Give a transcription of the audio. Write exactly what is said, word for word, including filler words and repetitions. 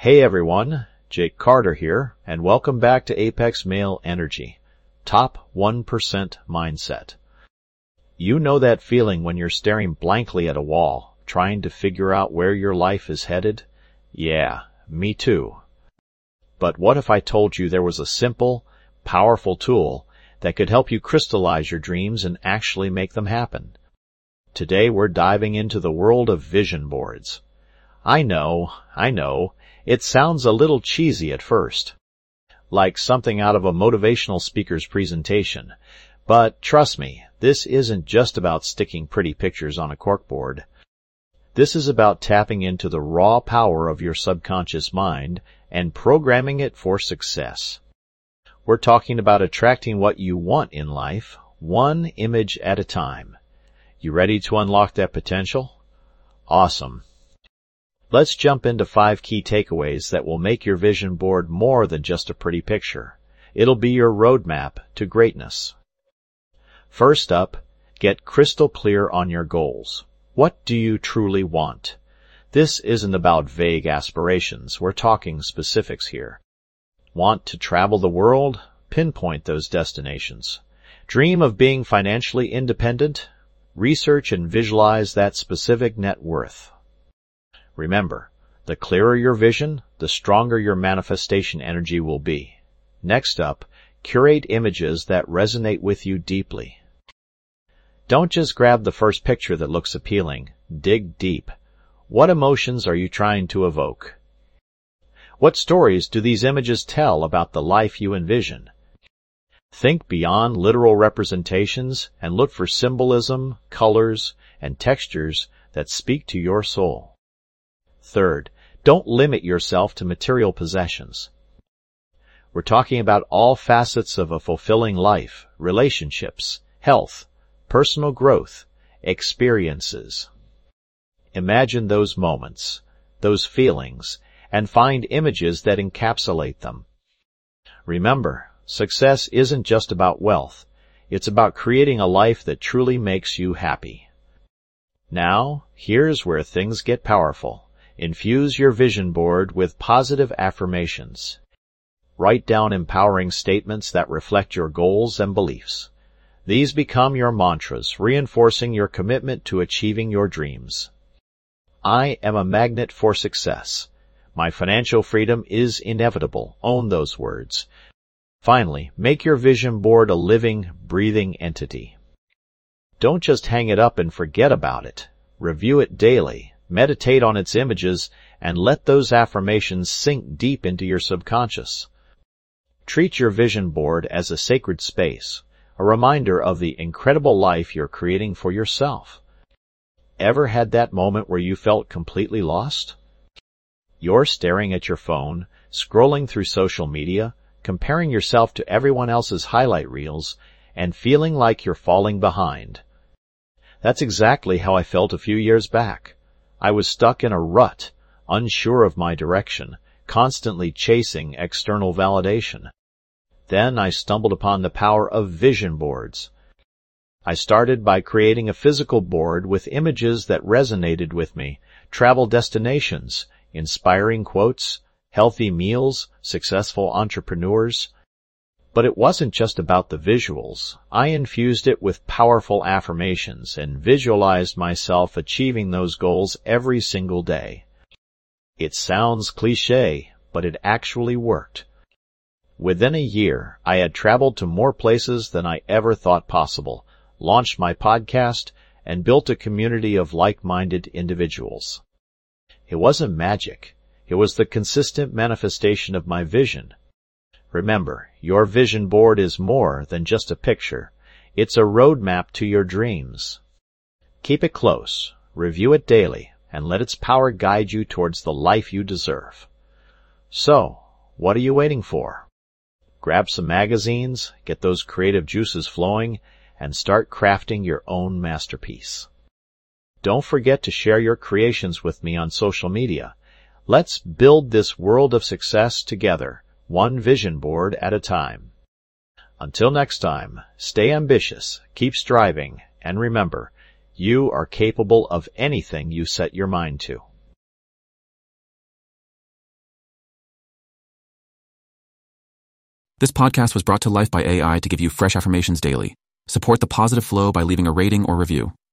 Hey everyone, Jake Carter here, and welcome back to Apex Male Energy, Top one percent Mindset. You know that feeling when you're staring blankly at a wall, trying to figure out where your life is headed? Yeah, me too. But what if I told you there was a simple, powerful tool that could help you crystallize your dreams and actually make them happen? Today we're diving into the world of vision boards. I know, I know, it sounds a little cheesy at first, like something out of a motivational speaker's presentation. But trust me, this isn't just about sticking pretty pictures on a corkboard. This is about tapping into the raw power of your subconscious mind and programming it for success. We're talking about attracting what you want in life, one image at a time. You ready to unlock that potential? Awesome. Let's jump into five key takeaways that will make your vision board more than just a pretty picture. It'll be your roadmap to greatness. First up, get crystal clear on your goals. What do you truly want? This isn't about vague aspirations. We're talking specifics here. Want to travel the world? Pinpoint those destinations. Dream of being financially independent? Research and visualize that specific net worth. Remember, the clearer your vision, the stronger your manifestation energy will be. Next up, curate images that resonate with you deeply. Don't just grab the first picture that looks appealing. Dig deep. What emotions are you trying to evoke? What stories do these images tell about the life you envision? Think beyond literal representations and look for symbolism, colors, and textures that speak to your soul. Third, don't limit yourself to material possessions. We're talking about all facets of a fulfilling life, relationships, health, personal growth, experiences. Imagine those moments, those feelings, and find images that encapsulate them. Remember, success isn't just about wealth. It's about creating a life that truly makes you happy. Now, here's where things get powerful. Infuse your vision board with positive affirmations. Write down empowering statements that reflect your goals and beliefs. These become your mantras, reinforcing your commitment to achieving your dreams. I am a magnet for success. My financial freedom is inevitable. Own those words. Finally, make your vision board a living, breathing entity. Don't just hang it up and forget about it. Review it daily. Meditate on its images, and let those affirmations sink deep into your subconscious. Treat your vision board as a sacred space, a reminder of the incredible life you're creating for yourself. Ever had that moment where you felt completely lost? You're staring at your phone, scrolling through social media, comparing yourself to everyone else's highlight reels, and feeling like you're falling behind. That's exactly how I felt a few years back. I was stuck in a rut, unsure of my direction, constantly chasing external validation. Then I stumbled upon the power of vision boards. I started by creating a physical board with images that resonated with me, travel destinations, inspiring quotes, healthy meals, successful entrepreneurs. But it wasn't just about the visuals. I infused it with powerful affirmations and visualized myself achieving those goals every single day. It sounds cliché, but it actually worked. Within a year, I had traveled to more places than I ever thought possible, launched my podcast, and built a community of like-minded individuals. It wasn't magic. It was the consistent manifestation of my vision. Remember, your vision board is more than just a picture. It's a roadmap to your dreams. Keep it close, review it daily, and let its power guide you towards the life you deserve. So, what are you waiting for? Grab some magazines, get those creative juices flowing, and start crafting your own masterpiece. Don't forget to share your creations with me on social media. Let's build this world of success together, one vision board at a time. Until next time, stay ambitious, keep striving, and remember, you are capable of anything you set your mind to. This podcast was brought to life by A I to give you fresh affirmations daily. Support the positive flow by leaving a rating or review.